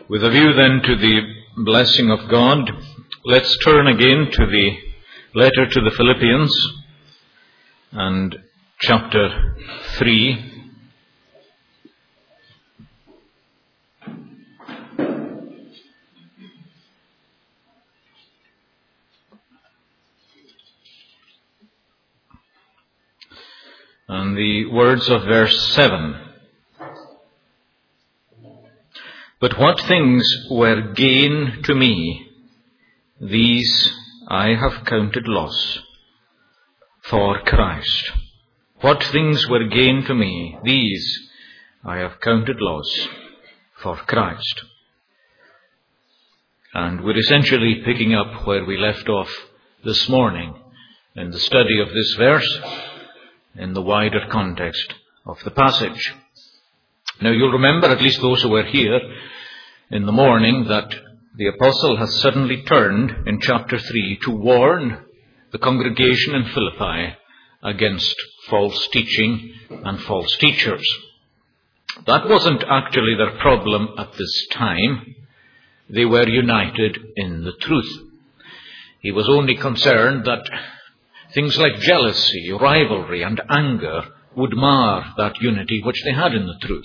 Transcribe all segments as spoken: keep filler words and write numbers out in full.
With a view then to the blessing of God, let's turn again to the letter to the Philippians and chapter three. And the words of verse seven. But what things were gain to me, these I have counted loss for Christ. What things were gain to me, these I have counted loss for Christ. And we're essentially picking up where we left off this morning in the study of this verse in the wider context of the passage. Now you'll remember, at least those who were here in the morning, that the apostle has suddenly turned in chapter three to warn the congregation in Philippi against false teaching and false teachers. That wasn't actually their problem at this time. They were united in the truth. He was only concerned that things like jealousy, rivalry, and anger would mar that unity which they had in the truth.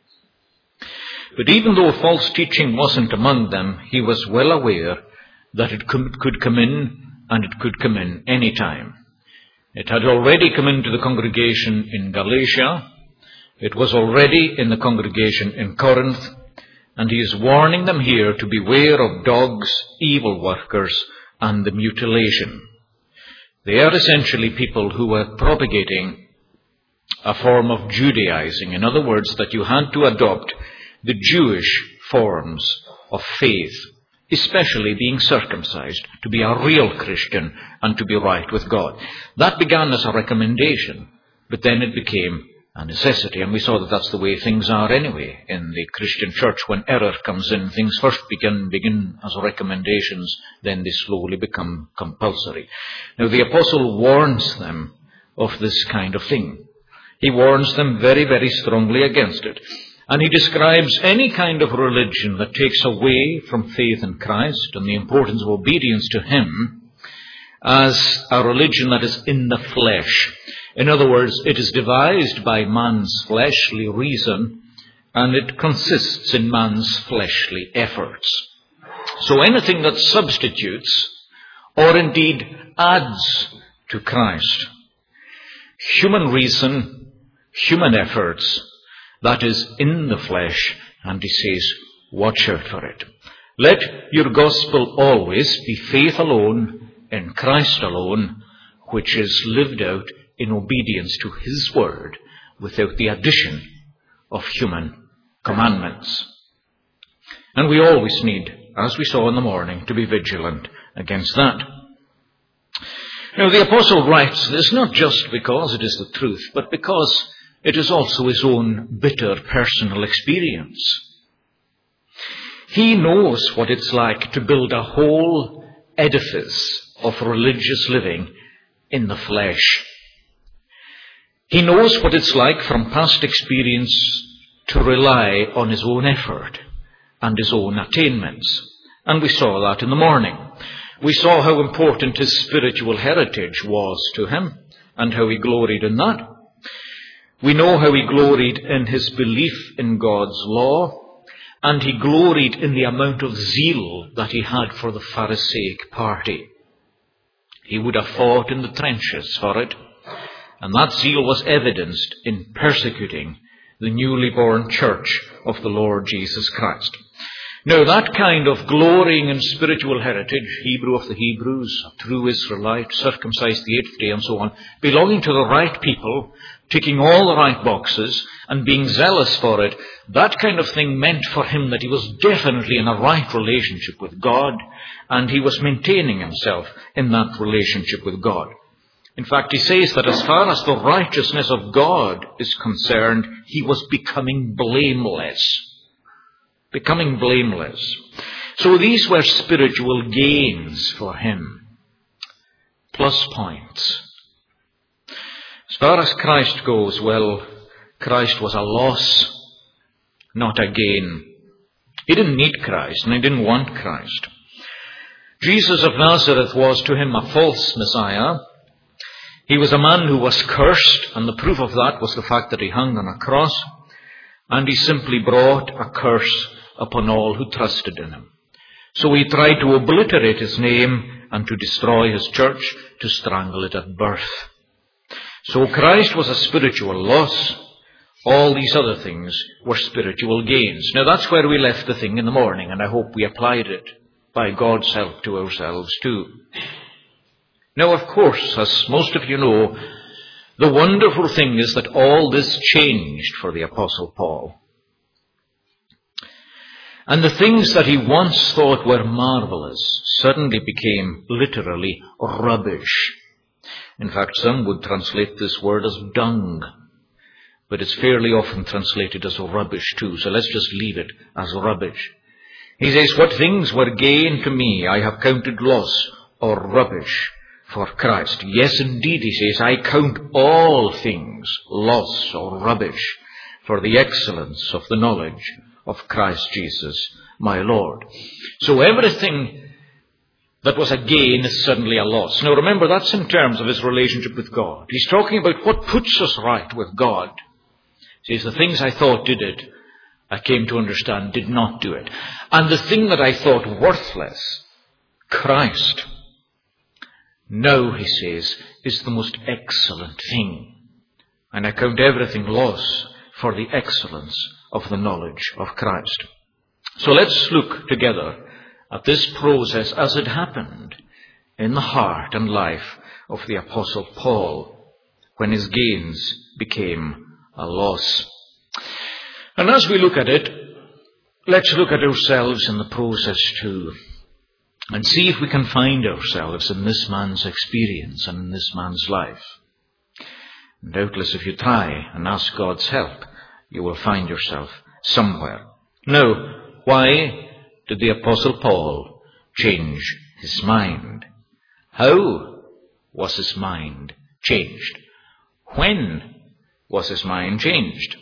But even though false teaching wasn't among them, he was well aware that it could come in, and it could come in any time. It had already come into the congregation in Galatia. It was already in the congregation in Corinth. And he is warning them here to beware of dogs, evil workers, and the mutilation. They are essentially people who were propagating a form of Judaizing. In other words, that you had to adopt the Jewish forms of faith, especially being circumcised, to be a real Christian and to be right with God. That began as a recommendation, but then it became a necessity. And we saw that that's the way things are anyway in the Christian church. When error comes in, things first begin, begin as recommendations, then they slowly become compulsory. Now the apostle warns them of this kind of thing. He warns them very, very strongly against it. And he describes any kind of religion that takes away from faith in Christ and the importance of obedience to him as a religion that is in the flesh. In other words, it is devised by man's fleshly reason, and it consists in man's fleshly efforts. So anything that substitutes or indeed adds to Christ, human reason, human efforts, that is in the flesh, and he says, watch out for it. Let your gospel always be faith alone, in Christ alone, which is lived out in obedience to his word, without the addition of human commandments. And we always need, as we saw in the morning, to be vigilant against that. Now the apostle writes this not just because it is the truth, but because it is also his own bitter personal experience. He knows what it's like to build a whole edifice of religious living in the flesh. He knows what it's like from past experience to rely on his own effort and his own attainments. And we saw that in the morning. We saw how important his spiritual heritage was to him and how he gloried in that. We know how he gloried in his belief in God's law, and he gloried in the amount of zeal that he had for the Pharisaic party. He would have fought in the trenches for it, and that zeal was evidenced in persecuting the newly born church of the Lord Jesus Christ. Now that kind of glorying in spiritual heritage, Hebrew of the Hebrews, a true Israelite, circumcised the eighth day and so on, belonging to the right people, ticking all the right boxes and being zealous for it, that kind of thing meant for him that he was definitely in a right relationship with God, and he was maintaining himself in that relationship with God. In fact, he says that as far as the righteousness of God is concerned, he was becoming blameless. Becoming blameless. So these were spiritual gains for him. Plus points. As far as Christ goes, well, Christ was a loss, not a gain. He didn't need Christ, and he didn't want Christ. Jesus of Nazareth was to him a false Messiah. He was a man who was cursed, and the proof of that was the fact that he hung on a cross, and he simply brought a curse upon all who trusted in him. So he tried to obliterate his name and to destroy his church, to strangle it at birth. So Christ was a spiritual loss. All these other things were spiritual gains. Now that's where we left the thing in the morning, and I hope we applied it by God's help to ourselves too. Now, of course, as most of you know, the wonderful thing is that all this changed for the Apostle Paul. And the things that he once thought were marvelous suddenly became literally rubbish. In fact, some would translate this word as dung, but it's fairly often translated as rubbish too, so let's just leave it as rubbish. He says, what things were gain to me I have counted loss or rubbish for Christ. Yes, indeed, he says, I count all things loss or rubbish for the excellence of the knowledge of Christ Jesus, my Lord. So everything that was a gain is suddenly a loss. Now remember, that's in terms of his relationship with God. He's talking about what puts us right with God. He says, the things I thought did it, I came to understand did not do it. And the thing that I thought worthless, Christ, now, he says, is the most excellent thing. And I count everything loss for the excellence of the knowledge of Christ. So let's look together at this process as it happened in the heart and life of the Apostle Paul when his gains became a loss. And as we look at it, let's look at ourselves in the process too, and see if we can find ourselves in this man's experience and in this man's life. And doubtless if you try and ask God's help, you will find yourself somewhere. Now, why did the Apostle Paul change his mind? How was his mind changed? When was his mind changed?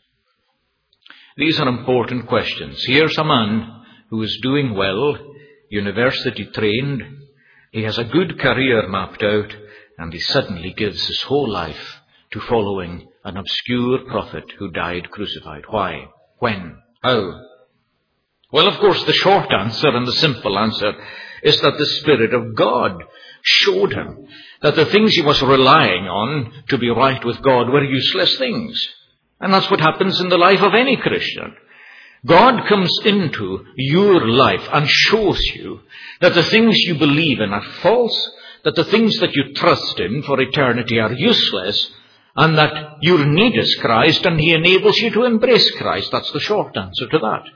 These are important questions. Here's a man who is doing well, university trained, he has a good career mapped out, and he suddenly gives his whole life to following an obscure prophet who died crucified. Why? When? How? Well, of course, the short answer and the simple answer is that the Spirit of God showed him that the things he was relying on to be right with God were useless things. And that's what happens in the life of any Christian. God comes into your life and shows you that the things you believe in are false, that the things that you trust in for eternity are useless, and that your need is Christ, and he enables you to embrace Christ. That's the short answer to that.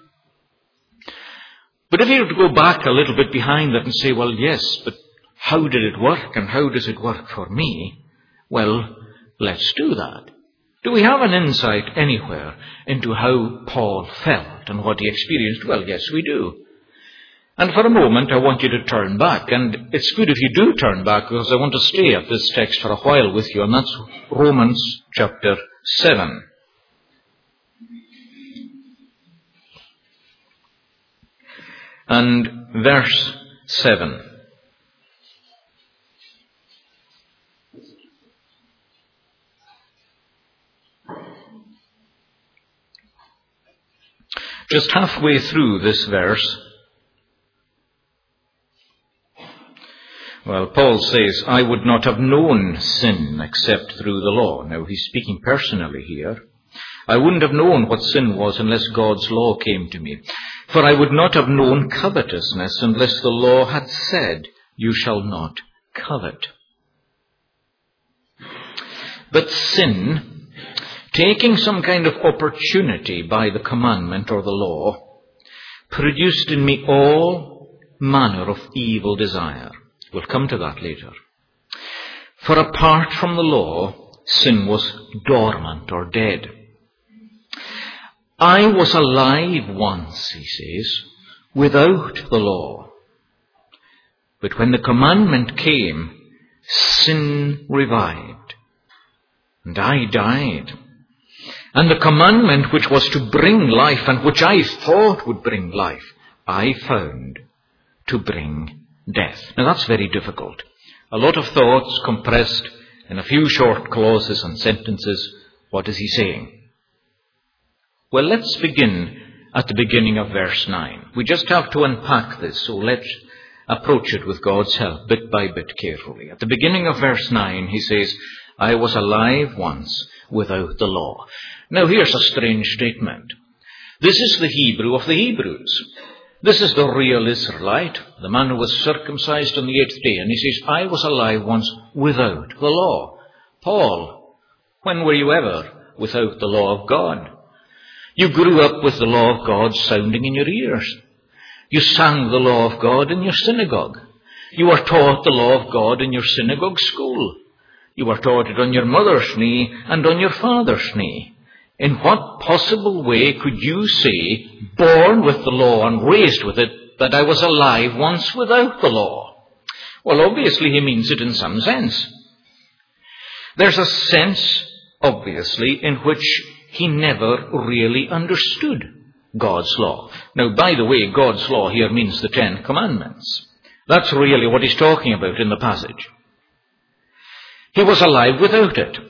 But if you were to go back a little bit behind that and say, well, yes, but how did it work, and how does it work for me? Well, let's do that. Do we have an insight anywhere into how Paul felt and what he experienced? Well, yes, we do. And for a moment, I want you to turn back. And it's good if you do turn back, because I want to stay at this text for a while with you. And that's Romans chapter seven. And verse seven. Just halfway through this verse, well, Paul says, I would not have known sin except through the law. Now, he's speaking personally here. I wouldn't have known what sin was unless God's law came to me. For I would not have known covetousness unless the law had said, you shall not covet. But sin, taking some kind of opportunity by the commandment or the law, produced in me all manner of evil desire. We'll come to that later. For apart from the law, sin was dormant or dead. I was alive once, he says, without the law. But when the commandment came, sin revived, and I died. And the commandment which was to bring life, and which I thought would bring life, I found to bring death. Now that's very difficult. A lot of thoughts compressed in a few short clauses and sentences. What is he saying? Well, let's begin at the beginning of verse nine. We just have to unpack this, so let's approach it with God's help, bit by bit, carefully. At the beginning of verse nine, he says, I was alive once without the law. Now here's a strange statement. This is the Hebrew of the Hebrews. This is the real Israelite, the man who was circumcised on the eighth day. And he says, I was alive once without the law. Paul, when were you ever without the law of God? You grew up with the law of God sounding in your ears. You sang the law of God in your synagogue. You were taught the law of God in your synagogue school. You were taught it on your mother's knee and on your father's knee. In what possible way could you say, born with the law and raised with it, that I was alive once without the law? Well, obviously he means it in some sense. There's a sense, obviously, in which he never really understood God's law. Now, by the way, God's law here means the Ten Commandments. That's really what he's talking about in the passage. He was alive without it.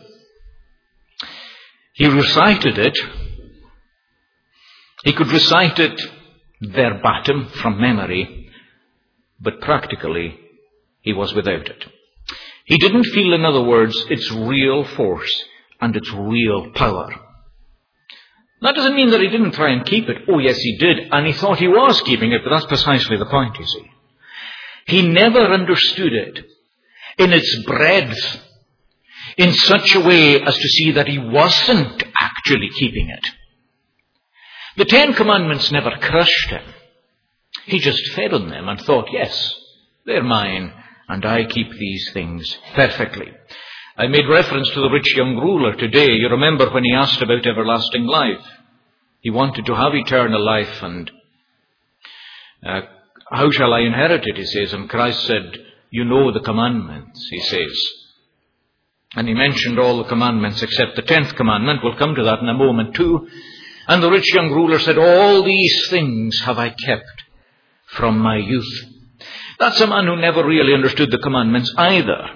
He recited it. He could recite it verbatim from memory, but practically he was without it. He didn't feel, in other words, its real force and its real power. That doesn't mean that he didn't try and keep it. Oh, yes, he did, and he thought he was keeping it, but that's precisely the point, you see. He never understood it in its breadth, in such a way as to see that he wasn't actually keeping it. The Ten Commandments never crushed him. He just fed on them and thought, yes, they're mine, and I keep these things perfectly. I made reference to the rich young ruler today. You remember when he asked about everlasting life. He wanted to have eternal life, and uh, how shall I inherit it, he says. And Christ said, you know the commandments, he says. And he mentioned all the commandments except the tenth commandment. We'll come to that in a moment too. And the rich young ruler said, all these things have I kept from my youth. That's a man who never really understood the commandments either.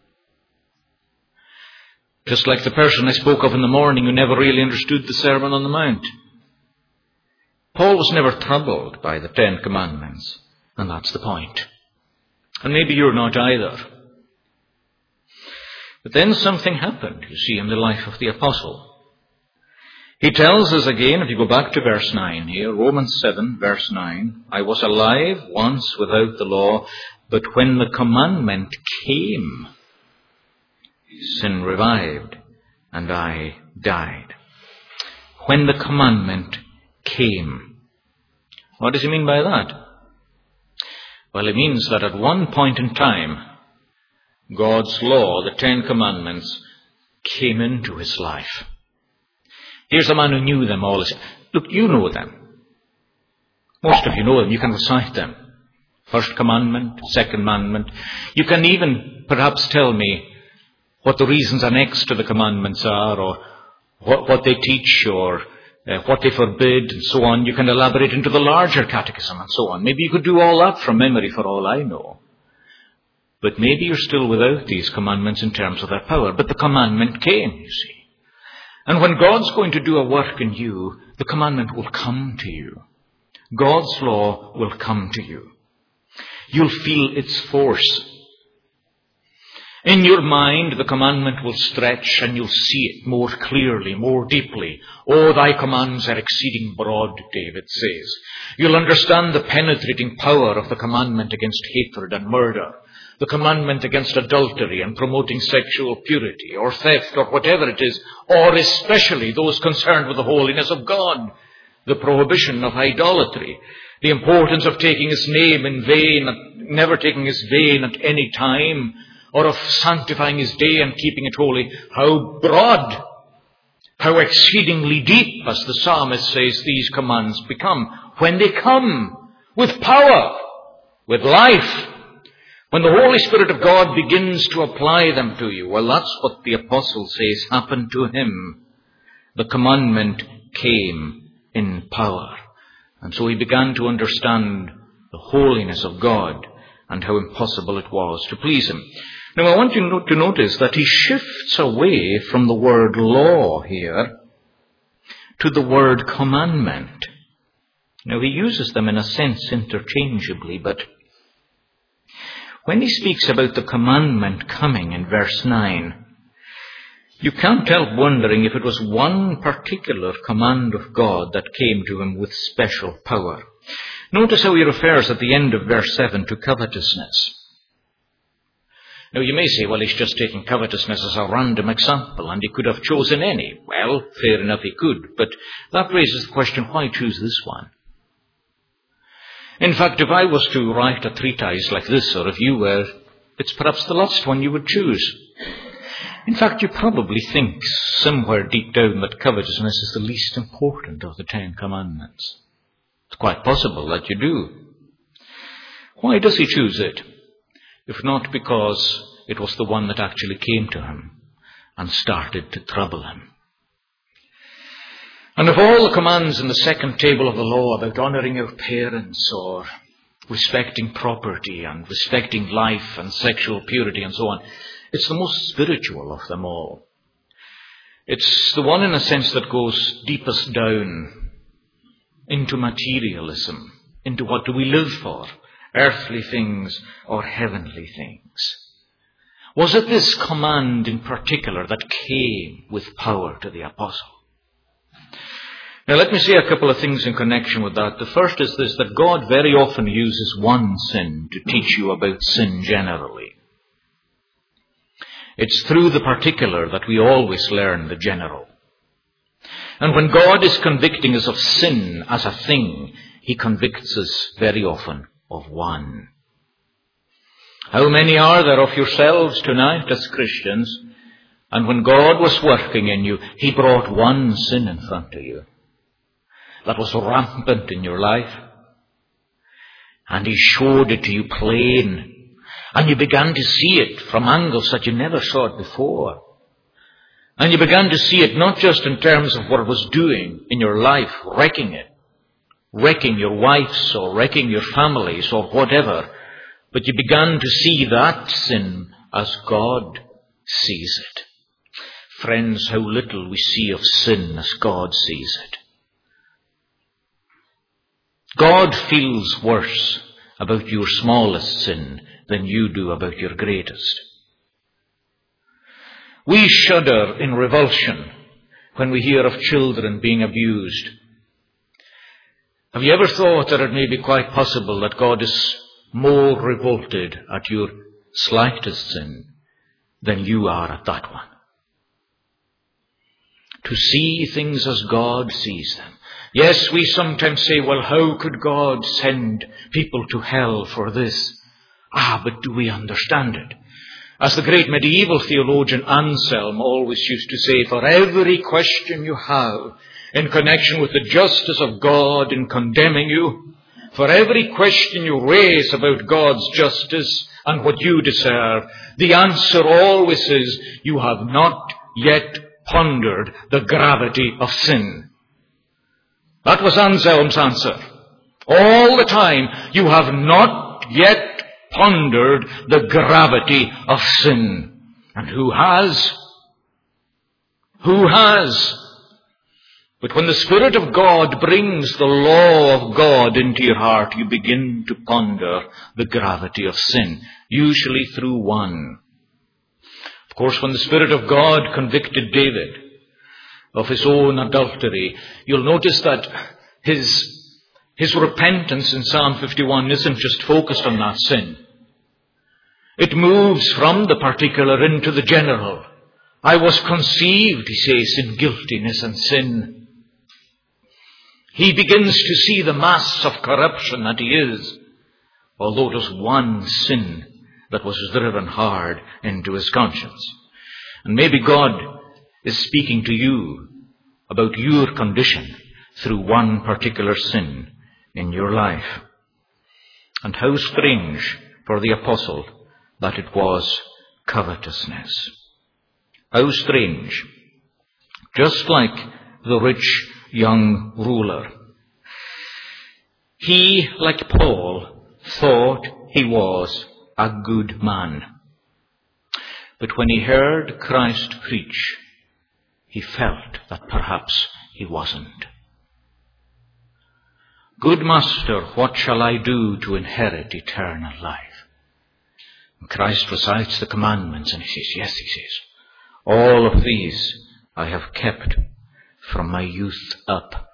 Just like the person I spoke of in the morning who never really understood the Sermon on the Mount. Paul was never troubled by the Ten Commandments. And that's the point. And maybe you're not either. But then something happened, you see, in the life of the apostle. He tells us again, if you go back to verse nine here, Romans seven, verse nine, I was alive once without the law, but when the commandment came, sin revived, and I died. When the commandment came. What does he mean by that? Well, it means that at one point in time, God's law, the Ten Commandments, came into his life. Here's a man who knew them all. Look, you know them. Most of you know them. You can recite them. First commandment, second commandment. You can even perhaps tell me what the reasons annexed to the commandments are, or what, what they teach, or uh, what they forbid, and so on. You can elaborate into the larger catechism and so on. Maybe you could do all that from memory for all I know. But maybe you're still without these commandments in terms of their power. But the commandment came, you see. And when God's going to do a work in you, the commandment will come to you. God's law will come to you. You'll feel its force. In your mind, the commandment will stretch and you'll see it more clearly, more deeply. Oh, thy commands are exceeding broad, David says. You'll understand the penetrating power of the commandment against hatred and murder. The commandment against adultery and promoting sexual purity or theft or whatever it is, or especially those concerned with the holiness of God. The prohibition of idolatry. The importance of taking his name in vain, never taking his vain at any time, or of sanctifying his day and keeping it holy. How broad, how exceedingly deep, as the psalmist says, these commands become. When they come with power, with life, when the Holy Spirit of God begins to apply them to you, well, that's what the apostle says happened to him. the commandment came in power. And so he began to understand the holiness of God and how impossible it was to please him. Now I want you to notice that he shifts away from the word law here to the word commandment. Now he uses them in a sense interchangeably, but when he speaks about the commandment coming in verse nine, you can't help wondering if it was one particular command of God that came to him with special power. Notice how he refers at the end of verse seven to covetousness. Now you may say, well, he's just taking covetousness as a random example, and he could have chosen any. Well, fair enough, he could, but that raises the question, why choose this one? In fact, if I was to write a treatise like this, or if you were, it's perhaps the last one you would choose. In fact, you probably think somewhere deep down that covetousness is the least important of the Ten Commandments. It's quite possible that you do. Why does he choose it? If not because it was the one that actually came to him and started to trouble him. And of all the commands in the second table of the law about honouring your parents or respecting property and respecting life and sexual purity and so on, it's the most spiritual of them all. It's the one in a sense that goes deepest down into materialism, into what do we live for, earthly things or heavenly things. Was it this command in particular that came with power to the apostle? Now let me say a couple of things in connection with that. The first is this, that God very often uses one sin to teach you about sin generally. It's through the particular that we always learn the general. And when God is convicting us of sin as a thing, he convicts us very often of one. How many are there of yourselves tonight as Christians, and when God was working in you, he brought one sin in front of you that was rampant in your life, and he showed it to you plain, and you began to see it from angles that you never saw it before. And you began to see it not just in terms of what it was doing in your life, wrecking it, wrecking your wives or wrecking your families or whatever, but you began to see that sin as God sees it. Friends, how little we see of sin as God sees it. God feels worse about your smallest sin than you do about your greatest. We shudder in revulsion when we hear of children being abused. Have you ever thought that it may be quite possible that God is more revolted at your slightest sin than you are at that one? To see things as God sees them. Yes, we sometimes say, well, how could God send people to hell for this? Ah, but do we understand it? As the great medieval theologian Anselm always used to say, for every question you have in connection with the justice of God in condemning you, for every question you raise about God's justice and what you deserve, the answer always is, you have not yet pondered the gravity of sin. That was Anselm's answer. All the time, you have not yet pondered the gravity of sin. And who has? Who has? But when the Spirit of God brings the law of God into your heart, you begin to ponder the gravity of sin, usually through one. Of course, when the Spirit of God convicted David of his own adultery, you'll notice that his, his repentance in Psalm fifty-one isn't just focused on that sin. It moves from the particular into the general. I was conceived, he says, in guiltiness and sin. He begins to see the mass of corruption that he is, although it was one sin that was driven hard into his conscience. And maybe God is speaking to you about your condition through one particular sin in your life. And how strange for the apostle that it was covetousness. How strange. Just like the rich young ruler. He, like Paul, thought he was a good man. But when he heard Christ preach, he felt that perhaps he wasn't. Good master, what shall I do to inherit eternal life? And Christ recites the commandments and he says, yes, he says, all of these I have kept from my youth up.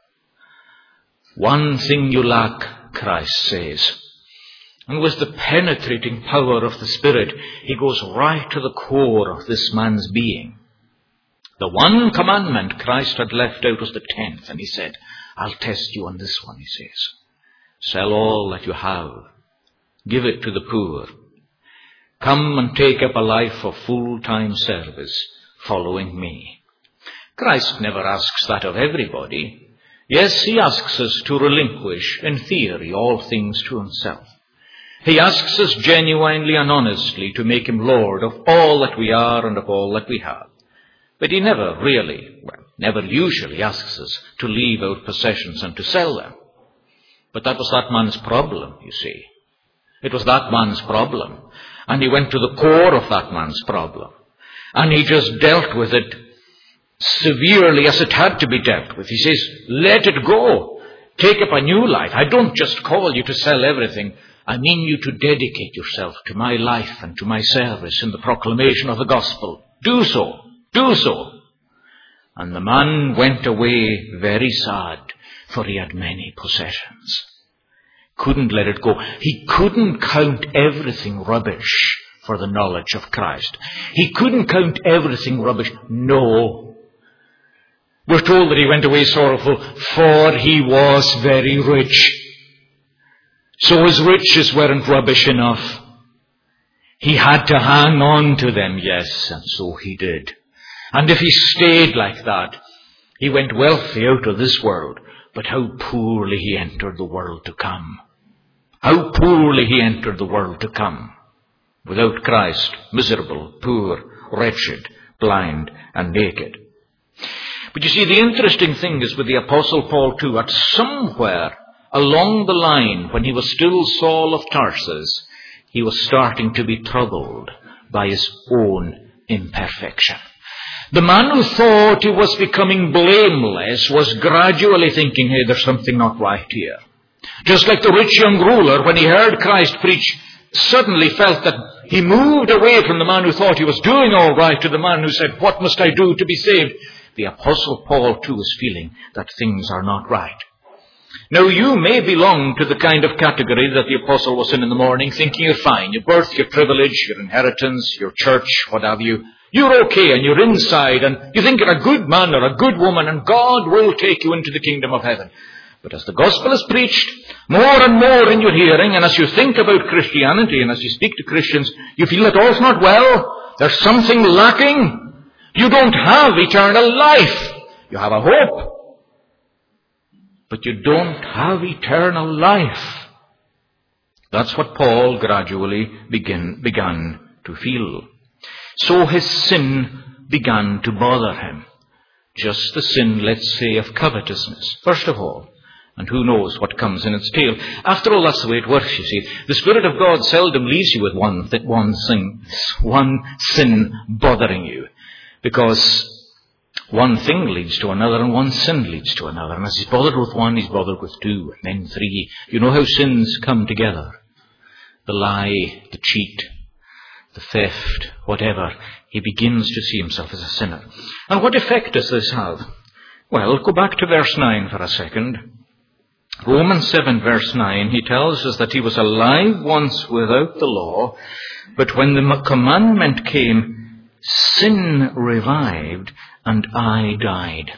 One thing you lack, Christ says. And with the penetrating power of the Spirit, he goes right to the core of this man's being. The one commandment Christ had left out was the tenth, and he said, I'll test you on this one, he says. Sell all that you have. Give it to the poor. Come and take up a life of full-time service, following me. Christ never asks that of everybody. Yes, he asks us to relinquish, in theory, all things to himself. He asks us genuinely and honestly to make him Lord of all that we are and of all that we have. But he never really, well, never usually asks us to leave our possessions and to sell them. But that was that man's problem, you see. It was that man's problem. And he went to the core of that man's problem. And he just dealt with it severely as it had to be dealt with. He says, let it go. Take up a new life. I don't just call you to sell everything. I mean you to dedicate yourself to my life and to my service in the proclamation of the gospel. Do so. Do so. And the man went away very sad, for he had many possessions. Couldn't let it go. He couldn't count everything rubbish for the knowledge of Christ. He couldn't count everything rubbish. No. We're told that he went away sorrowful, for he was very rich. So his riches weren't rubbish enough. He had to hang on to them, yes, and so he did. And if he stayed like that, he went wealthy out of this world, but how poorly he entered the world to come. How poorly he entered the world to come. Without Christ, miserable, poor, wretched, blind, and naked. But you see, the interesting thing is with the Apostle Paul too, at somewhere along the line, when he was still Saul of Tarsus, he was starting to be troubled by his own imperfection. The man who thought he was becoming blameless was gradually thinking, hey, there's something not right here. Just like the rich young ruler, when he heard Christ preach, suddenly felt that he moved away from the man who thought he was doing all right to the man who said, what must I do to be saved? The Apostle Paul too is feeling that things are not right. Now, you may belong to the kind of category that the apostle was in in the morning, thinking you're fine. Your birth, your privilege, your inheritance, your church, what have you. You're okay and you're inside and you think you're a good man or a good woman and God will take you into the kingdom of heaven. But as the gospel is preached more and more in your hearing, and as you think about Christianity and as you speak to Christians, you feel that all's not well. There's something lacking. You don't have eternal life. You have a hope. But you don't have eternal life. That's what Paul gradually begin, began to feel. So his sin began to bother him. Just the sin, let's say, of covetousness, first of all. And who knows what comes in its tail. After all, that's the way it works, you see. The Spirit of God seldom leaves you with one, th- one, sin, one sin bothering you. Because one thing leads to another and one sin leads to another. And as he's bothered with one, he's bothered with two and then three. You know how sins come together. The lie, the cheat, the theft, whatever. He begins to see himself as a sinner. And what effect does this have? Well, go back to verse nine for a second. Romans seven verse nine, he tells us that he was alive once without the law, but when the commandment came, sin revived and I died.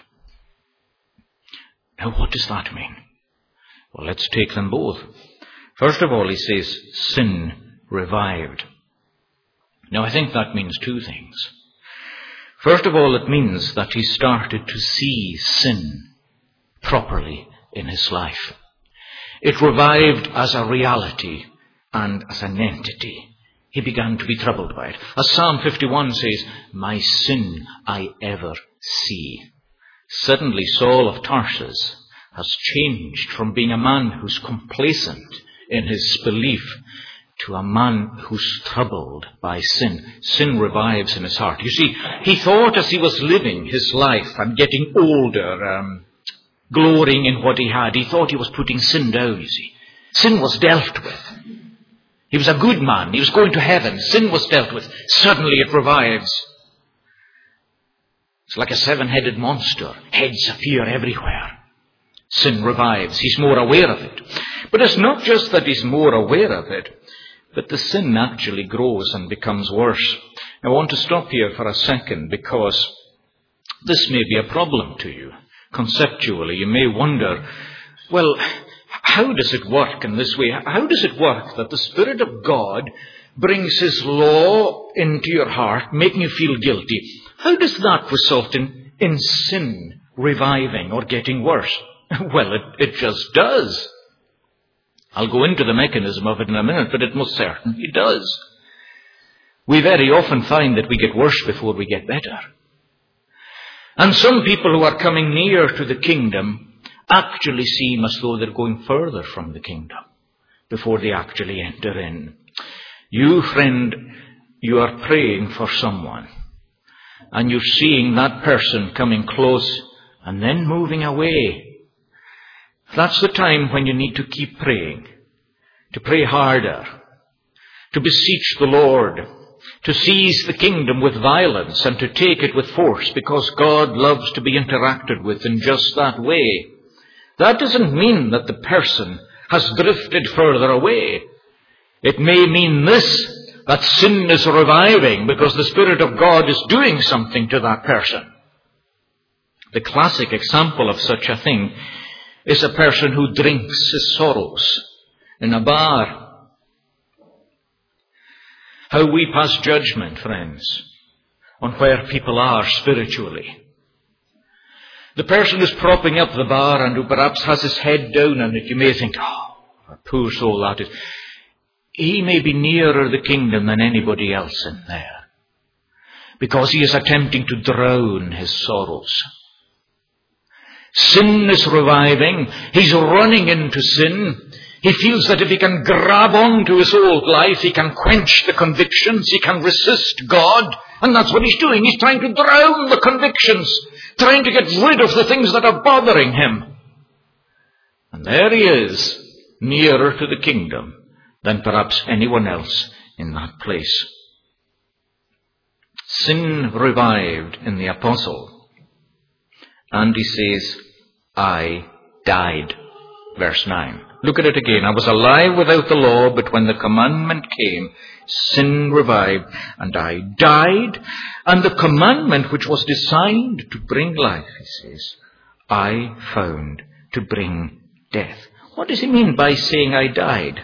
Now what does that mean? Well, let's take them both. First of all, he says, sin revived. Now I think that means two things. First of all, it means that he started to see sin properly in his life. It revived as a reality and as an entity. He began to be troubled by it. As Psalm fifty-one says, my sin I ever see. Suddenly Saul of Tarsus has changed from being a man who's complacent in his belief to a man who's troubled by sin. Sin revives in his heart. You see, he thought as he was living his life and getting older, um, glorying in what he had, he thought he was putting sin down, you see. Sin was dealt with. He was a good man. He was going to heaven. Sin was dealt with. Suddenly it revives. It's like a seven-headed monster. Heads appear everywhere. Sin revives. He's more aware of it. But it's not just that he's more aware of it, but the sin actually grows and becomes worse. I want to stop here for a second because this may be a problem to you. Conceptually, you may wonder, well, how does it work in this way? How does it work that the Spirit of God brings His law into your heart, making you feel guilty? How does that result in, in sin reviving or getting worse? Well, it, it just does. I'll go into the mechanism of it in a minute, but it most certainly does. We very often find that we get worse before we get better. And some people who are coming near to the kingdom actually seem as though they're going further from the kingdom before they actually enter in. You, friend, you are praying for someone, and you're seeing that person coming close and then moving away. That's the time when you need to keep praying, to pray harder, to beseech the Lord, to seize the kingdom with violence and to take it with force, because God loves to be interacted with in just that way. That doesn't mean that the person has drifted further away. It may mean this, that sin is reviving because the Spirit of God is doing something to that person. The classic example of such a thing is a person who drinks his sorrows in a bar. How we pass judgment, friends, on where people are spiritually. The person who's propping up the bar and who perhaps has his head down on it, you may think, oh, a poor soul that is. He may be nearer the kingdom than anybody else in there, because he is attempting to drown his sorrows. Sin is reviving. He's running into sin. He feels that if he can grab on to his old life, he can quench the convictions, he can resist God. And that's what he's doing. He's trying to drown the convictions, trying to get rid of the things that are bothering him. And there he is, nearer to the kingdom than perhaps anyone else in that place. Sin revived in the apostle. And he says, I died. Verse nine. Look at it again. I was alive without the law, but when the commandment came, sin revived, and I died. And the commandment which was designed to bring life, he says, I found to bring death. What does he mean by saying I died?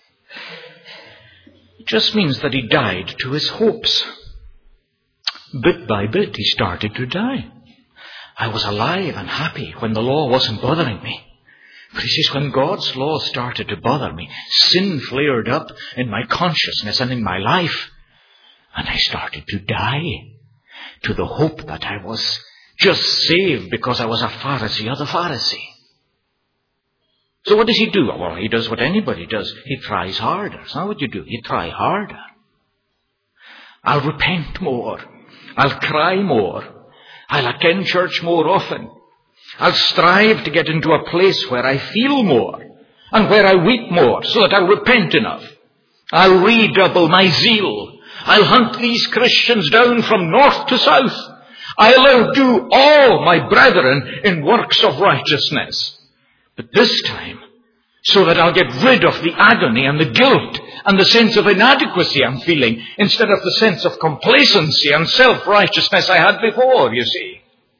It just means that he died to his hopes. Bit by bit, he started to die. I was alive and happy when the law wasn't bothering me. But he says, when God's law started to bother me, sin flared up in my consciousness and in my life. And I started to die to the hope that I was just saved because I was a Pharisee of the Pharisee. So what does he do? Well, he does what anybody does. He tries harder. That's not what you do. You try harder. I'll repent more. I'll cry more. I'll attend church more often. I'll strive to get into a place where I feel more and where I weep more so that I'll repent enough. I'll redouble my zeal. I'll hunt these Christians down from north to south. I'll outdo all my brethren in works of righteousness. But this time, so that I'll get rid of the agony and the guilt and the sense of inadequacy I'm feeling, instead of the sense of complacency and self-righteousness I had before, you see.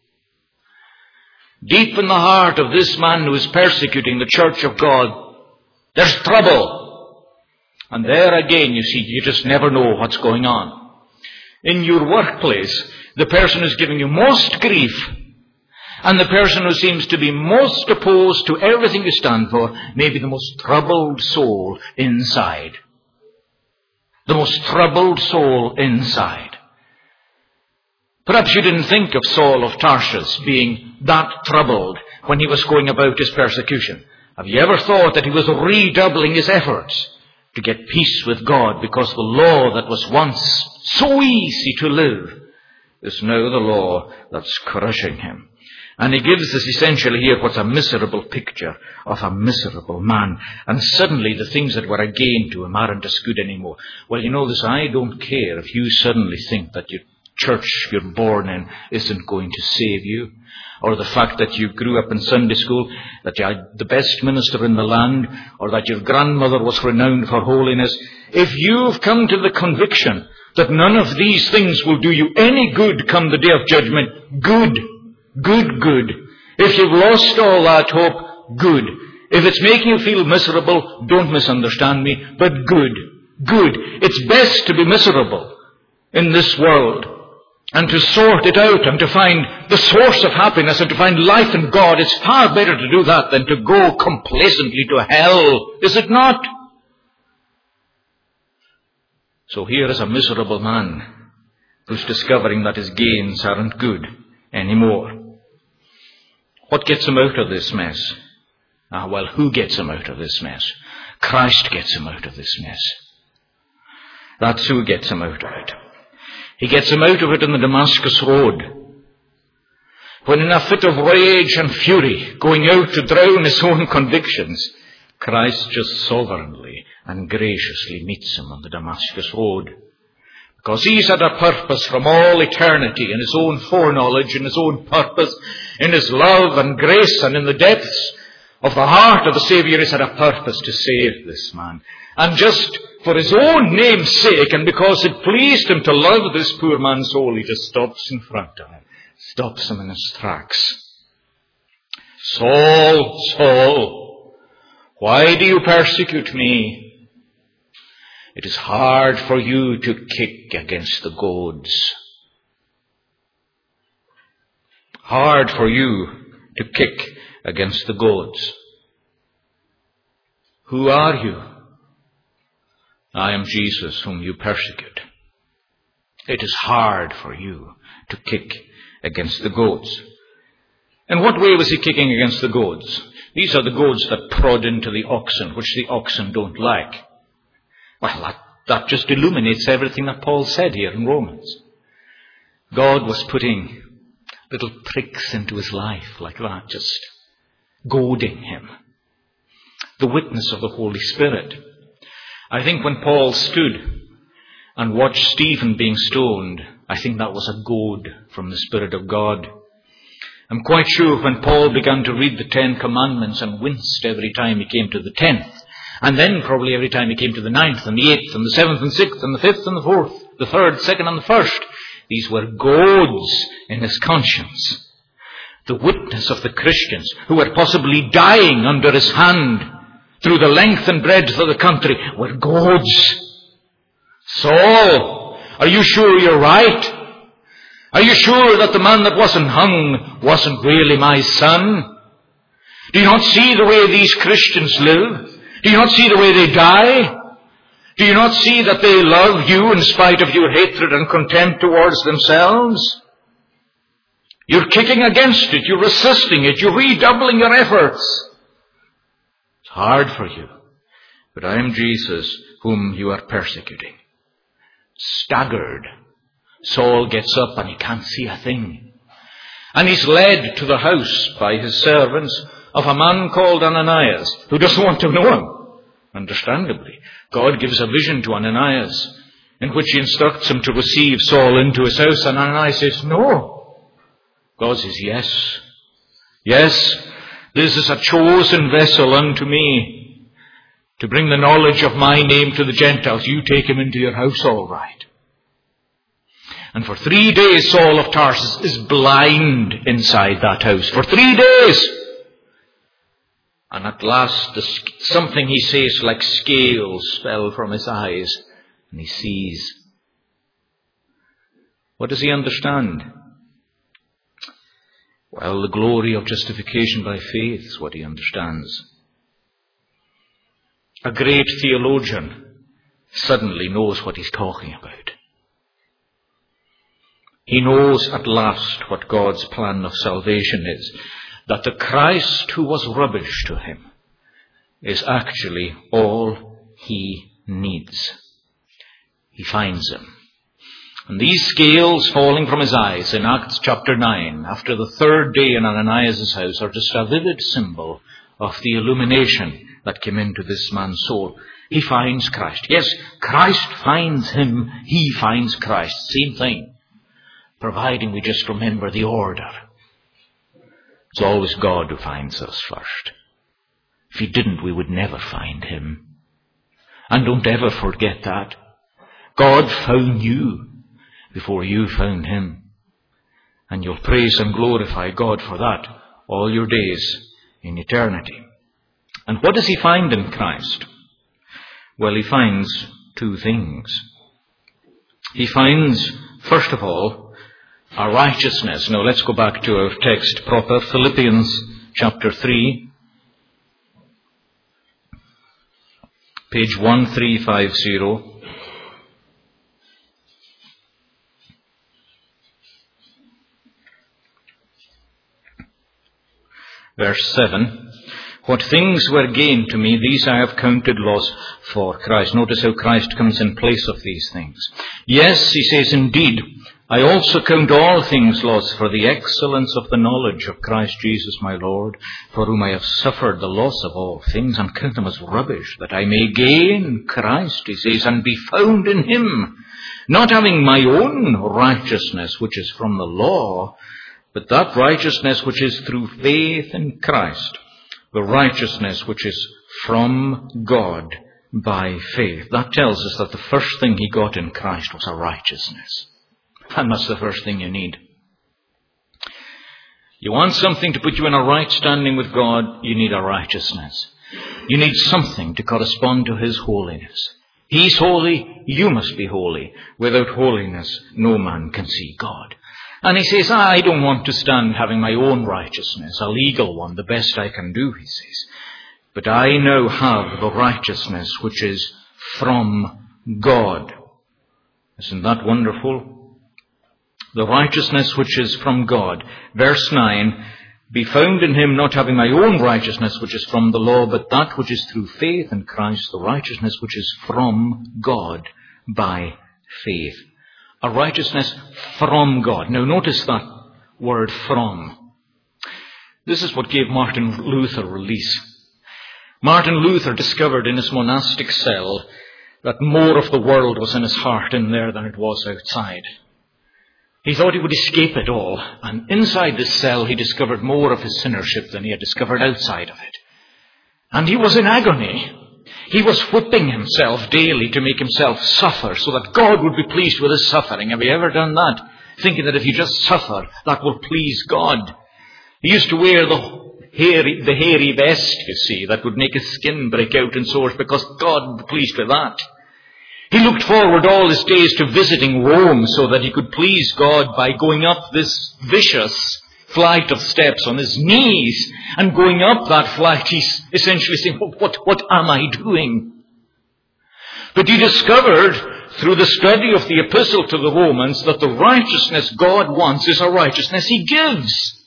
Deep in the heart of this man who is persecuting the church of God, there's trouble. And there again, you see, you just never know what's going on. In your workplace, the person who's giving you most grief and the person who seems to be most opposed to everything you stand for may be the most troubled soul inside. The most troubled soul inside. Perhaps you didn't think of Saul of Tarsus being that troubled when he was going about his persecution. Have you ever thought that he was redoubling his efforts to get peace with God because the law that was once so easy to live is now the law that's crushing him? And he gives us essentially here what's a miserable picture of a miserable man. And suddenly the things that were a gain to him aren't as good anymore. Well, you know this, I don't care if you suddenly think that your church you're born in isn't going to save you. Or the fact that you grew up in Sunday school, that you had the best minister in the land, or that your grandmother was renowned for holiness. If you've come to the conviction that none of these things will do you any good come the day of judgment, good. Good, good. If you've lost all that hope, good. If it's making you feel miserable, don't misunderstand me, but good, good. It's best to be miserable in this world and to sort it out and to find the source of happiness and to find life in God. It's far better to do that than to go complacently to hell, is it not? So here is a miserable man who's discovering that his gains aren't good anymore. What gets him out of this mess? Ah, well, who gets him out of this mess? Christ gets him out of this mess. That's who gets him out of it. He gets him out of it in the Damascus Road, when in a fit of rage and fury, going out to drown his own convictions, Christ just sovereignly and graciously meets him on the Damascus Road. Because he's had a purpose from all eternity in his own foreknowledge, in his own purpose, in his love and grace, and in the depths of the heart of the Saviour, he's had a purpose to save this man. And just for his own name's sake, and because it pleased him to love this poor man's soul, he just stops in front of him, stops him in his tracks. Saul, Saul, why do you persecute me? It is hard for you to kick against the goads. Hard for you to kick against the goads. Who are you? I am Jesus whom you persecute. It is hard for you to kick against the goads. In what way was he kicking against the goads? These are the goads that prod into the oxen, which the oxen don't like. Well, that, that just illuminates everything that Paul said here in Romans. God was putting little pricks into his life like that, just goading him. The witness of the Holy Spirit. I think when Paul stood and watched Stephen being stoned, I think that was a goad from the Spirit of God. I'm quite sure when Paul began to read the Ten Commandments and winced every time he came to the tenth, and then probably every time he came to the ninth and the eighth and the seventh and sixth and the fifth and the fourth, the third, second and the first, these were goads in his conscience. The witness of the Christians who were possibly dying under his hand through the length and breadth of the country were goads. Saul, are you sure you're right? Are you sure that the man that wasn't hung wasn't really my son? Do you not see the way these Christians live? Do you not see the way they die? Do you not see that they love you in spite of your hatred and contempt towards themselves? You're kicking against it. You're resisting it. You're redoubling your efforts. It's hard for you. But I am Jesus whom you are persecuting. Staggered, Saul gets up and he can't see a thing. And he's led to the house by his servants of a man called Ananias, who doesn't want to know him. Understandably, God gives a vision to Ananias in which he instructs him to receive Saul into his house. And Ananias says, no. God says, yes. Yes, this is a chosen vessel unto me to bring the knowledge of my name to the Gentiles. You take him into your house, all right. And for three days Saul of Tarsus is blind inside that house. For three days. And at last the, something he says like scales fell from his eyes and he sees. What does he understand? Well, the glory of justification by faith is what he understands. A great theologian suddenly knows what he's talking about. He knows at last what God's plan of salvation is, that the Christ who was rubbish to him is actually all he needs. He finds him. And these scales falling from his eyes in Acts chapter nine, after the third day in Ananias' house, are just a vivid symbol of the illumination that came into this man's soul. He finds Christ. Yes, Christ finds him. He finds Christ. Same thing. Providing we just remember the order. It's always God who finds us first. If he didn't, we would never find him. And don't ever forget that. God found you before you found him. And you'll praise and glorify God for that all your days in eternity. And what does he find in Christ? Well, he finds two things. He finds, first of all, our righteousness. Now let's go back to our text proper, Philippians chapter three, page one three five zero. Verse seven. What things were gained to me, these I have counted loss for Christ. Notice how Christ comes in place of these things. Yes, he says, indeed, I also count all things loss for the excellence of the knowledge of Christ Jesus my Lord, for whom I have suffered the loss of all things, and count them as rubbish, that I may gain Christ, he says, and be found in him, not having my own righteousness, which is from the law, but that righteousness which is through faith in Christ, the righteousness which is from God by faith. That tells us that the first thing he got in Christ was a righteousness. And that's the first thing you need. You want something to put you in a right standing with God, you need a righteousness. You need something to correspond to his holiness. He's holy, you must be holy. Without holiness, no man can see God. And he says, I don't want to stand having my own righteousness, a legal one, the best I can do, he says. But I now have the righteousness which is from God. Isn't that wonderful? The righteousness which is from God. Verse nine, be found in him, not having my own righteousness which is from the law, but that which is through faith in Christ, the righteousness which is from God by faith. A righteousness from God. Now notice that word from. This is what gave Martin Luther release. Martin Luther discovered in his monastic cell that more of the world was in his heart in there than it was outside. He thought he would escape it all, and inside this cell he discovered more of his sinnership than he had discovered outside of it. And he was in agony. He was whipping himself daily to make himself suffer so that God would be pleased with his suffering. Have you ever done that? Thinking that if you just suffer, that will please God. He used to wear the hairy, the hairy vest, you see, that would make his skin break out in sores because God would be pleased with that. He looked forward all his days to visiting Rome so that he could please God by going up this vicious flight of steps on his knees, and going up that flight he's essentially saying, what, what, what am I doing? But he discovered through the study of the epistle to the Romans that the righteousness God wants is a righteousness he gives.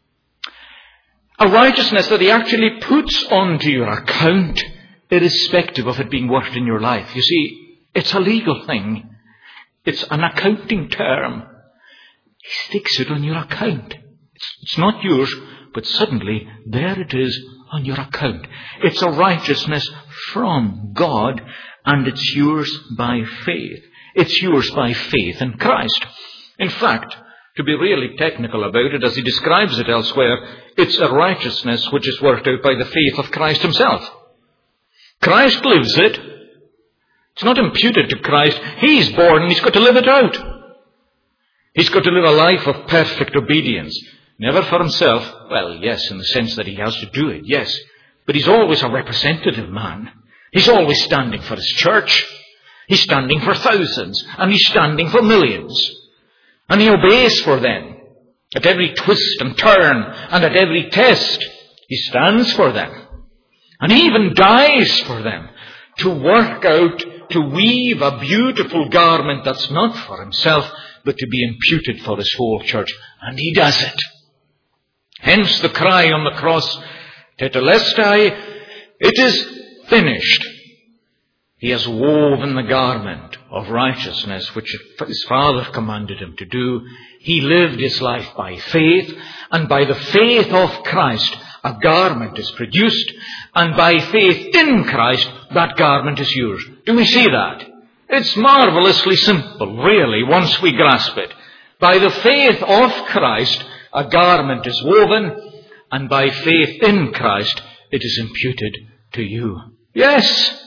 A righteousness that he actually puts onto your account, irrespective of it being worked in your life. You see, it's a legal thing. It's an accounting term. He sticks it on your account. It's not yours, but suddenly there it is on your account. It's a righteousness from God, and it's yours by faith. It's yours by faith in Christ. In fact, to be really technical about it, as he describes it elsewhere, it's a righteousness which is worked out by the faith of Christ himself. Christ lives it. It's not imputed to Christ. He's born and he's got to live it out. He's got to live a life of perfect obedience. Never for himself. Well, yes, in the sense that he has to do it, yes. But he's always a representative man. He's always standing for his church. He's standing for thousands. And he's standing for millions. And he obeys for them. At every twist and turn and at every test, he stands for them. And he even dies for them. To work out, to weave a beautiful garment that's not for himself, but to be imputed for his whole church. And he does it. Hence the cry on the cross, Tetelestai, it is finished. He has woven the garment of righteousness which his Father commanded him to do. He lived his life by faith, and by the faith of Christ a garment is produced, and by faith in Christ that garment is yours. Do we see that? It's marvelously simple, really, once we grasp it. By the faith of Christ a garment is woven, and by faith in Christ it is imputed to you. Yes!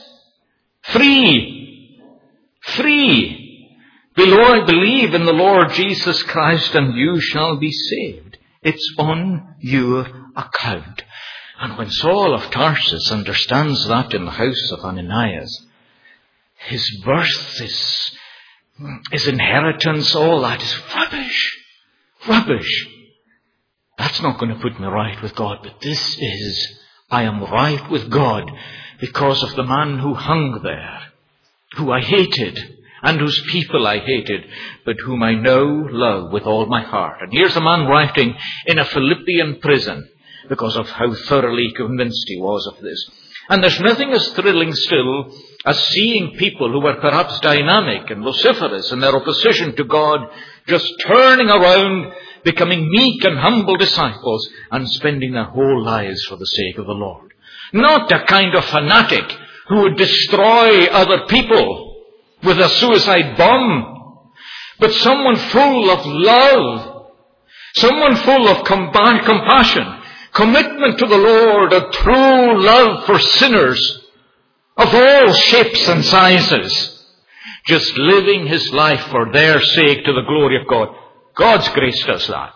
Free. Free. Believe in the Lord Jesus Christ and you shall be saved. It's on your account. And when Saul of Tarsus understands that in the house of Ananias, his birth, his, his inheritance, all that is rubbish. Rubbish. That's not going to put me right with God, but this is, I am right with God because of the man who hung there, who I hated, and whose people I hated, but whom I now love with all my heart. And here's a man writing in a Philippian prison because of how thoroughly convinced he was of this. And there's nothing as thrilling still as seeing people who were perhaps dynamic and vociferous in their opposition to God just turning around, becoming meek and humble disciples and spending their whole lives for the sake of the Lord. Not a kind of fanatic who would destroy other people with a suicide bomb, but someone full of love, someone full of compa- compassion, commitment to the Lord, a true love for sinners of all shapes and sizes, just living his life for their sake to the glory of God. God's grace does that.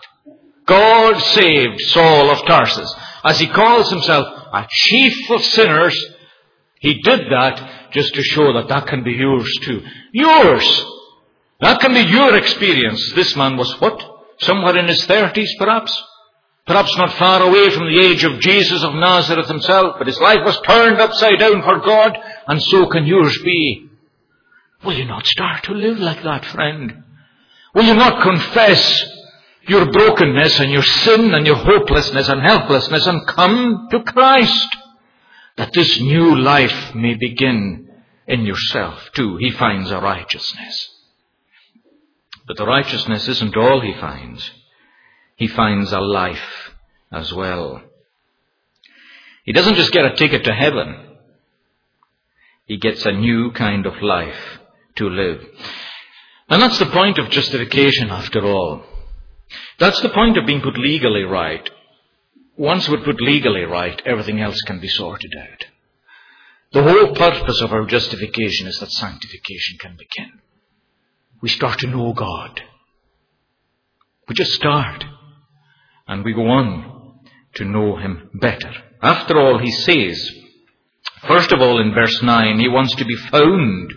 God saved Saul of Tarsus. As he calls himself a chief of sinners, he did that just to show that that can be yours too. Yours! That can be your experience. This man was what? Somewhere in his thirties perhaps? Perhaps not far away from the age of Jesus of Nazareth himself, but his life was turned upside down for God, and so can yours be. Will you not start to live like that, friend? Will you not confess your brokenness and your sin and your hopelessness and helplessness and come to Christ, that this new life may begin in yourself too? He finds a righteousness. But the righteousness isn't all he finds. He finds a life as well. He doesn't just get a ticket to heaven. He gets a new kind of life to live. And that's the point of justification after all. That's the point of being put legally right. Once we're put legally right, everything else can be sorted out. The whole purpose of our justification is that sanctification can begin. We start to know God. We just start. And we go on to know him better. After all, he says, first of all in verse nine, he wants to be found.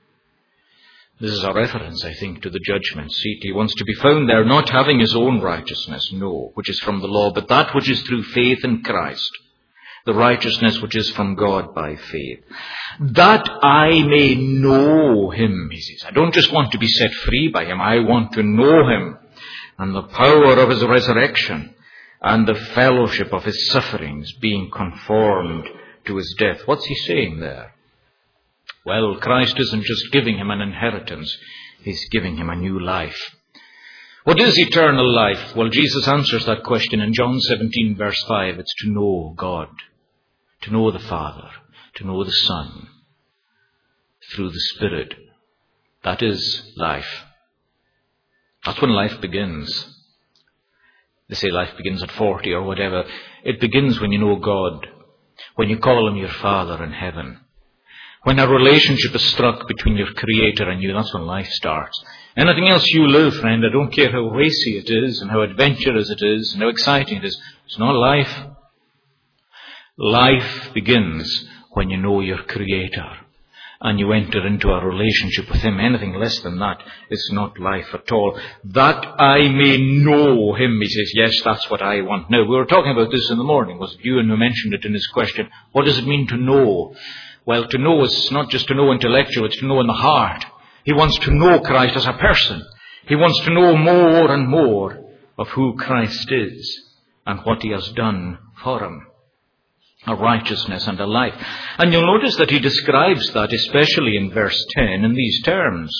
This is a reference, I think, to the judgment seat. He wants to be found there, not having his own righteousness, no, which is from the law, but that which is through faith in Christ, the righteousness which is from God by faith. That I may know him, he says. I don't just want to be set free by him, I want to know him, and the power of his resurrection, and the fellowship of his sufferings, being conformed to his death. What's he saying there? Well, Christ isn't just giving him an inheritance, he's giving him a new life. What is eternal life? Well, Jesus answers that question in John seventeen, verse five. It's to know God, to know the Father, to know the Son, through the Spirit. That is life. That's when life begins. They say life begins at forty or whatever. It begins when you know God, when you call him your Father in heaven. When a relationship is struck between your Creator and you, that's when life starts. Anything else you live, friend, I don't care how racy it is and how adventurous it is and how exciting it is, it's not life. Life begins when you know your Creator and you enter into a relationship with him. Anything less than that is not life at all. That I may know him, he says. Yes, that's what I want. Now, we were talking about this in the morning. Was it Ewan who mentioned it in his question? What does it mean to know? Well, to know is not just to know intellectual, it's to know in the heart. He wants to know Christ as a person. He wants to know more and more of who Christ is and what he has done for him. A righteousness and a life. And you'll notice that he describes that, especially in verse ten, in these terms.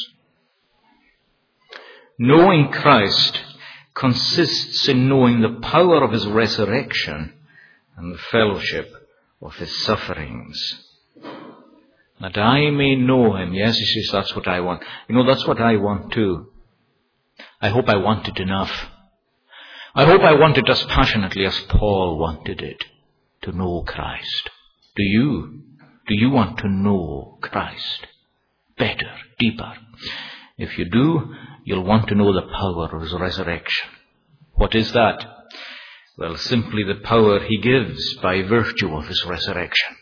Knowing Christ consists in knowing the power of his resurrection and the fellowship of his sufferings. That I may know him. Yes, he says, that's what I want. You know, that's what I want too. I hope I want it enough. I hope I want it as passionately as Paul wanted it, to know Christ. Do you? Do you want to know Christ better, deeper? If you do, you'll want to know the power of his resurrection. What is that? Well, simply the power he gives by virtue of his resurrection.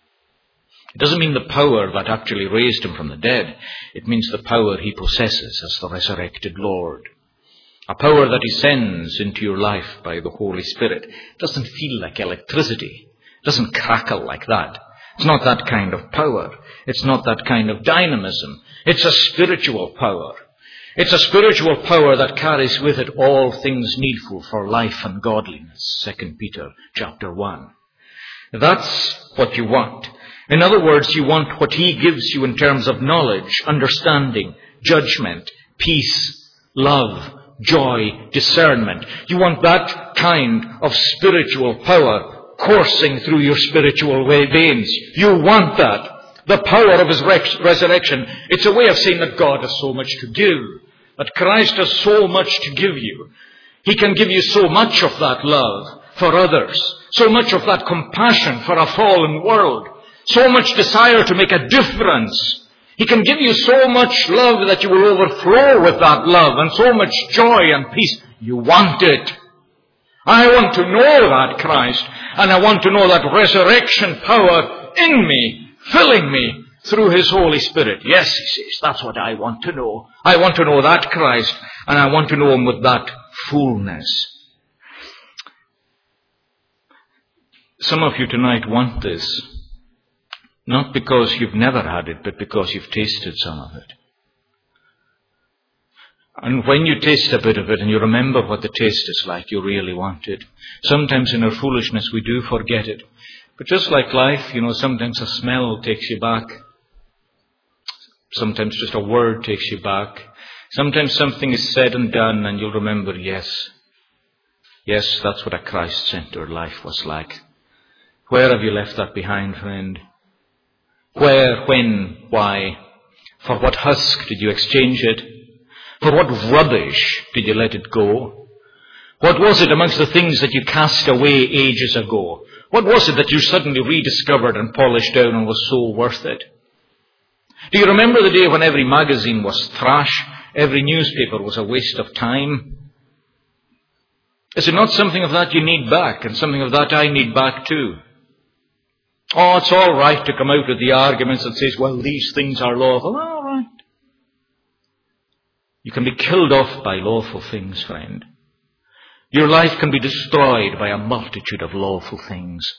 It doesn't mean the power that actually raised him from the dead. It means the power he possesses as the resurrected Lord. A power that he sends into your life by the Holy Spirit. It doesn't feel like electricity. It doesn't crackle like that. It's not that kind of power. It's not that kind of dynamism. It's a spiritual power. It's a spiritual power that carries with it all things needful for life and godliness. Second Peter chapter one. That's what you want. In other words, you want what he gives you in terms of knowledge, understanding, judgment, peace, love, joy, discernment. You want that kind of spiritual power coursing through your spiritual veins. You want that. The power of his resurrection. It's a way of saying that God has so much to give. That Christ has so much to give you. He can give you so much of that love for others. So much of that compassion for a fallen world. So much desire to make a difference. He can give you so much love that you will overflow with that love and so much joy and peace. You want it. I want to know that Christ, and I want to know that resurrection power in me, filling me through his Holy Spirit. Yes, he says, that's what I want to know. I want to know that Christ, and I want to know him with that fullness. Some of you tonight want this. Not because you've never had it, but because you've tasted some of it. And when you taste a bit of it and you remember what the taste is like, you really want it. Sometimes in our foolishness we do forget it. But just like life, you know, sometimes a smell takes you back. Sometimes just a word takes you back. Sometimes something is said and done and you'll remember, yes. Yes, that's what a Christ-centered life was like. Where have you left that behind, friend? Where, when, why? For what husk did you exchange it? For what rubbish did you let it go? What was it amongst the things that you cast away ages ago? What was it that you suddenly rediscovered and polished down and was so worth it? Do you remember the day when every magazine was trash? Every newspaper was a waste of time? Is it not something of that you need back, and something of that I need back too? Oh, it's all right to come out with the arguments that says, well, these things are lawful. All right. You can be killed off by lawful things, friend. Your life can be destroyed by a multitude of lawful things.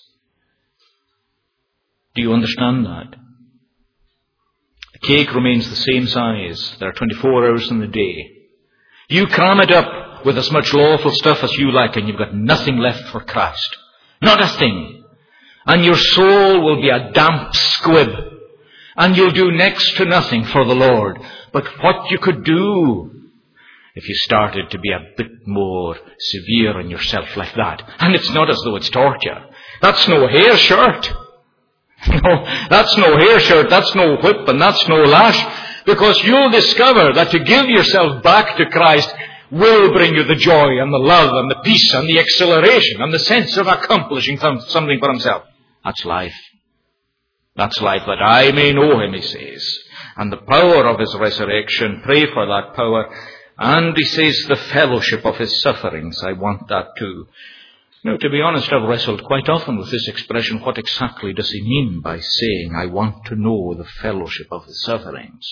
Do you understand that? The cake remains the same size. There are twenty-four hours in the day. You cram it up with as much lawful stuff as you like and you've got nothing left for Christ. Not a thing. And your soul will be a damp squib. And you'll do next to nothing for the Lord. But what you could do if you started to be a bit more severe on yourself like that. And it's not as though it's torture. That's no hair shirt. No, that's no hair shirt. That's no whip and that's no lash. Because you'll discover that to give yourself back to Christ will bring you the joy and the love and the peace and the exhilaration and the sense of accomplishing something for himself. That's life. That's life, that I may know him, he says. And the power of his resurrection, pray for that power. And he says the fellowship of his sufferings, I want that too. Now, to be honest, I've wrestled quite often with this expression. What exactly does he mean by saying, I want to know the fellowship of his sufferings?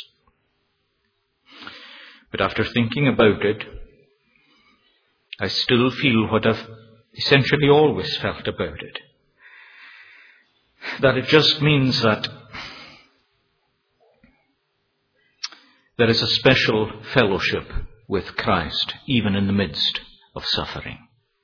But after thinking about it, I still feel what I've essentially always felt about it. That it just means that there is a special fellowship with Christ, even in the midst of suffering.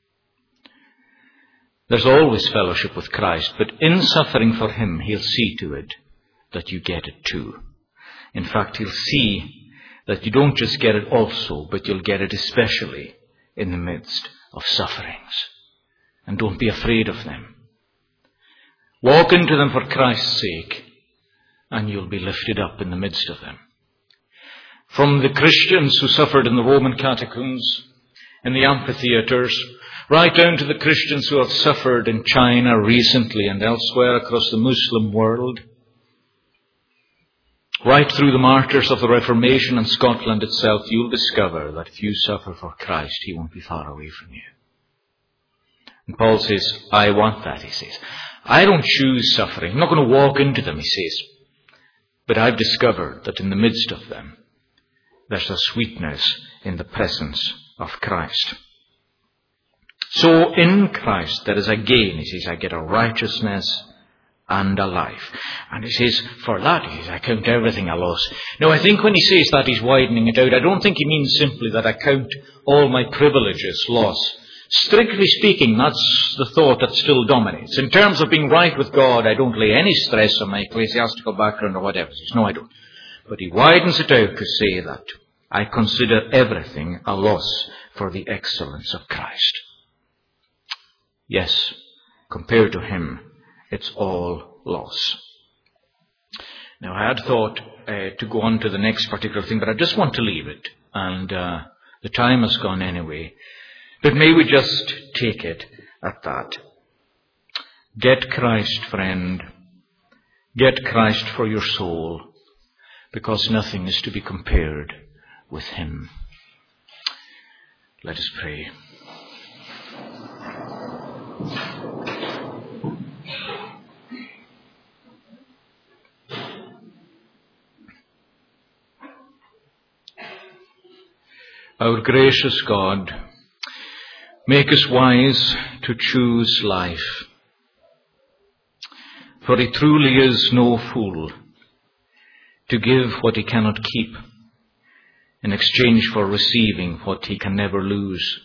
There's always fellowship with Christ, but in suffering for him, he'll see to it that you get it too. In fact, he'll see that you don't just get it also, but you'll get it especially in the midst of sufferings. And don't be afraid of them. Walk into them for Christ's sake, and you'll be lifted up in the midst of them. From the Christians who suffered in the Roman catacombs, in the amphitheaters, right down to the Christians who have suffered in China recently and elsewhere across the Muslim world, right through the martyrs of the Reformation and Scotland itself, you'll discover that if you suffer for Christ, he won't be far away from you. And Paul says, I want that, he says. I don't choose suffering. I'm not going to walk into them, he says. But I've discovered that in the midst of them, there's a sweetness in the presence of Christ. So in Christ, there is a gain. He says, I get a righteousness and a life. And he says, for that, he says, I count everything a loss. Now, I think when he says that, he's widening it out. I don't think he means simply that I count all my privileges loss. Strictly speaking, that's the thought that still dominates. In terms of being right with God, I don't lay any stress on my ecclesiastical background or whatever. He says, no, I don't. But he widens it out to say that I consider everything a loss for the excellence of Christ. Yes, compared to him, it's all loss. Now, I had thought uh, to go on to the next particular thing, but I just want to leave it. And uh, the time has gone anyway. But may we just take it at that. Get Christ, friend. Get Christ for your soul, because nothing is to be compared with him. Let us pray. Our gracious God, make us wise to choose life. For he truly is no fool to give what he cannot keep in exchange for receiving what he can never lose.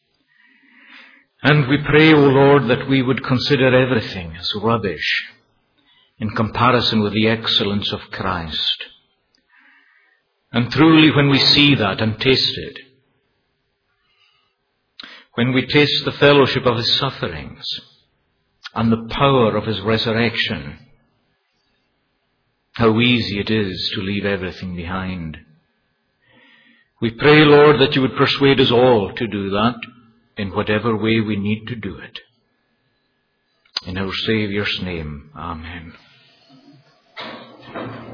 And we pray, O Lord, that we would consider everything as rubbish in comparison with the excellence of Christ. And truly, when we see that and taste it, when we taste the fellowship of his sufferings and the power of his resurrection, how easy it is to leave everything behind. We pray, Lord, that you would persuade us all to do that in whatever way we need to do it. In our Saviour's name, amen.